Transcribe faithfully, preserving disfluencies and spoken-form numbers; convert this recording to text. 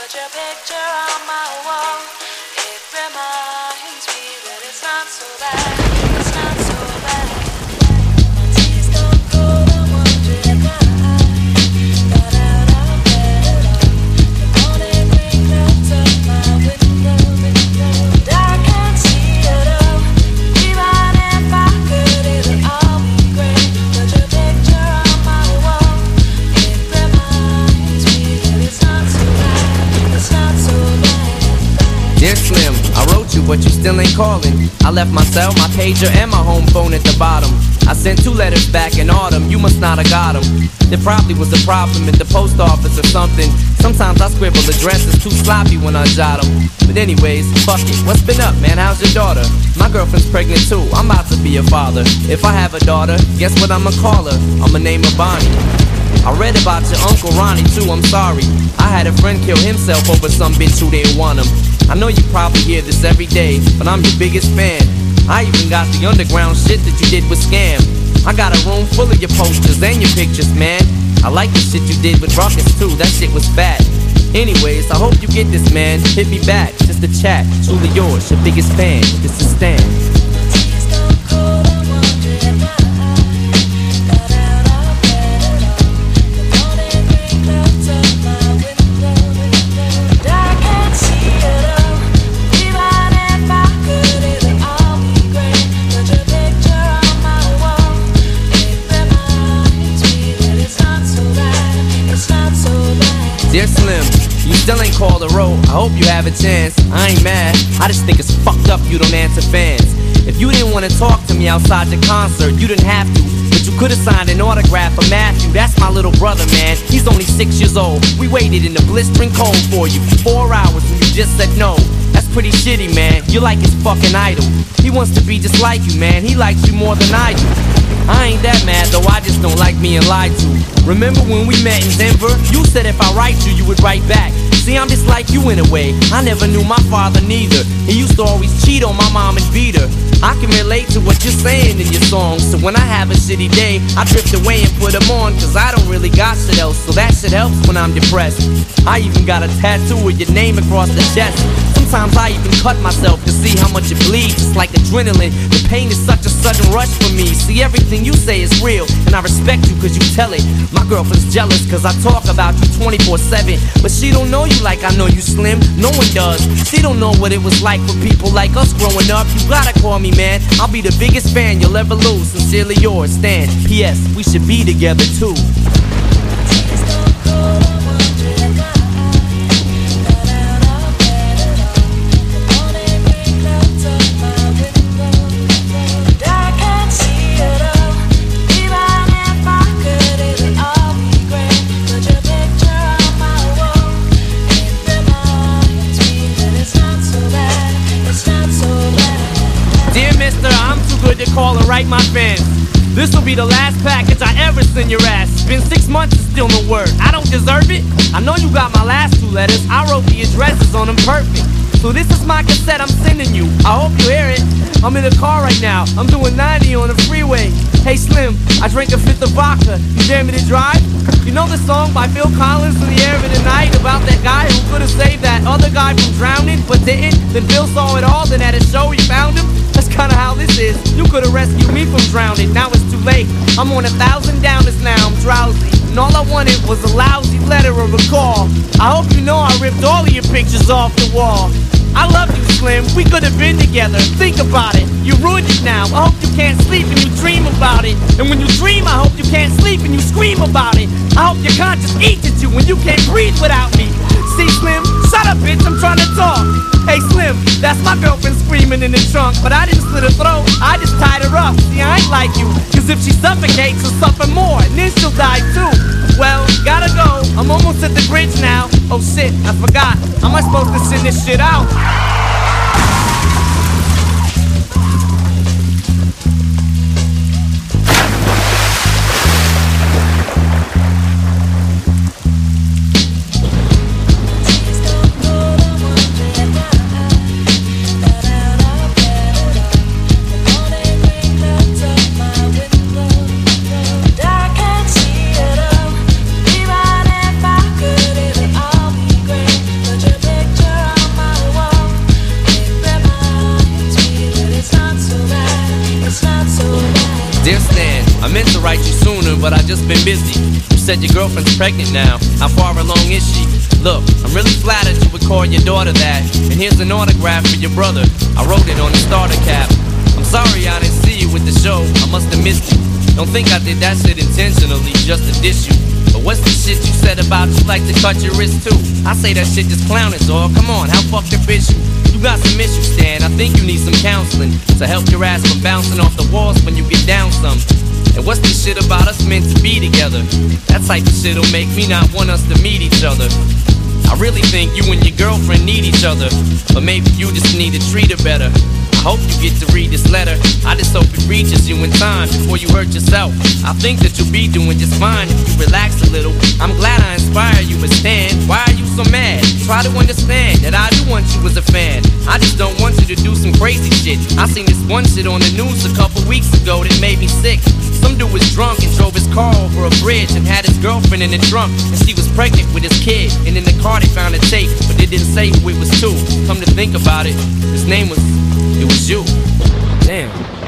Put your picture on my wall. It reminds me that it's not so bad. It's not so bad. My tea's gone cold. I'm wondering why I got out of bed at all. The morning rain clouds up my window, and I can't see it all. Even if I could, it'll all be great. Put your picture on my wall. It reminds me that it's not so bad. It's not so bad. Dear Slim, I wrote you, but you still ain't calling. I left my cell, my pager, and my home phone at the bottom. I sent two letters back in autumn, you must not have got them. There probably was a problem at the post office or something. Sometimes I scribble addresses too sloppy when I jot them. But anyways, fuck it, what's been up, man? How's your daughter? My girlfriend's pregnant too, I'm about to be a father. If I have a daughter, guess what I'ma call her? I'ma name her Bonnie. I read about your Uncle Ronnie too, I'm sorry. I had a friend kill himself over some bitch who didn't want him. I know you probably hear this every day, but I'm your biggest fan. I even got the underground shit that you did with Scam. I got a room full of your posters and your pictures, man. I like the shit you did with Ruckus too, that shit was fat. Anyways, I hope you get this, man. Hit me back, just a chat. Truly yours, your biggest fan. This is Stan. Dear Slim, you still ain't called a road. I hope you have a chance. I ain't mad, I just think it's fucked up you don't answer fans. If you didn't want to talk to me outside the concert, you didn't have to, but you could've signed an autograph for Matthew. That's my little brother, man, he's only six years old. We waited in the blistering cold for you for four hours and you just said no. That's pretty shitty, man, you're like his fucking idol. He wants to be just like you, man, he likes you more than I do. I ain't that mad though, I just don't like being lied to. Remember when we met in Denver? You said if I write you, you would write back. See, I'm just like you in a way, I never knew my father neither. He used to always cheat on my mom and beat her. I can relate to what you're saying in your songs. So when I have a shitty day, I drift away and put them on. Cause I don't really got shit else, so that shit helps when I'm depressed. I even got a tattoo with your name across the chest. Sometimes I even cut myself to see how much it bleeds. It's like adrenaline, the pain is such a sudden rush for me. See, everything you say is real, and I respect you cause you tell it. My girlfriend's jealous cause I talk about you twenty-four seven. But she don't know you like I know you, Slim, no one does. She don't know what it was like for people like us growing up. You gotta call me, man, I'll be the biggest fan you'll ever lose. Sincerely yours, Stan. P S We should be together too. To call and write my fans. This'll be the last package I ever send your ass. It's been six months and still no word. I don't deserve it. I know you got my last two letters. I wrote the addresses on them perfect. So this is my cassette I'm sending you. I hope you hear it. I'm in the car right now. I'm doing ninety on the freeway. Hey Slim, I drank a fifth of vodka. You dare me to drive? You know the song by Phil Collins, In the Air of the Night, about that guy who could've saved that other guy from drowning but didn't? Then Phil saw it all, then at a show he found him. That's kinda how this is. You could've rescued me from drowning, now it's too late. I'm on a thousand downers now, I'm drowsy. And all I wanted was a lousy letter or a call. I hope you know I ripped all of your pictures off the wall. I love you, Slim, we could've been together. Think about it, you ruined it now. I hope you can't sleep and you dream about it. And when you dream, I hope you can't sleep and you scream about it. I hope your conscience eats at you when you can't breathe without me. See, Slim, shut up, bitch, I'm trying to talk. Hey, Slim, that's my girlfriend screaming in the trunk. But I didn't slit her throat, I just tied her up. See, I ain't like you, cause if she suffocates, she'll suffer more, and then she'll die too. Well, gotta go, I'm almost at the bridge now. Oh shit, I forgot, am I supposed to send this shit out? But to write you sooner, but I just been busy. You said your girlfriend's pregnant now. How far along is she? Look, I'm really flattered you would call your daughter that. And here's an autograph for your brother. I wrote it on the starter cap. I'm sorry I didn't see you with the show. I must have missed you. Don't think I did that shit intentionally just to diss you. But what's the shit you said about you like to cut your wrist too? I say that shit just clowning, dog. Come on, how fucked up is you? You got some issues, Stan. I think you need some counseling to help your ass from bouncing off the walls when you get down some. And what's this shit about us meant to be together? That type of shit'll make me not want us to meet each other. I really think you and your girlfriend need each other, but maybe you just need to treat her better. I hope you get to read this letter. I just hope it reaches you in time before you hurt yourself. I think that you'll be doing just fine if you relax a little. I'm glad I inspire you, but Stan, why are you so mad? Try to understand that I do want you as a fan. I just don't want you to do some crazy shit. I seen this one shit on the news a couple weeks ago that made me sick. Some dude was drunk and drove his car over a bridge and had his girlfriend in the trunk, and she was pregnant with his kid. And in the car they found a tape, but they didn't say who it was to. Come to think about it, his name was, it was you. Damn.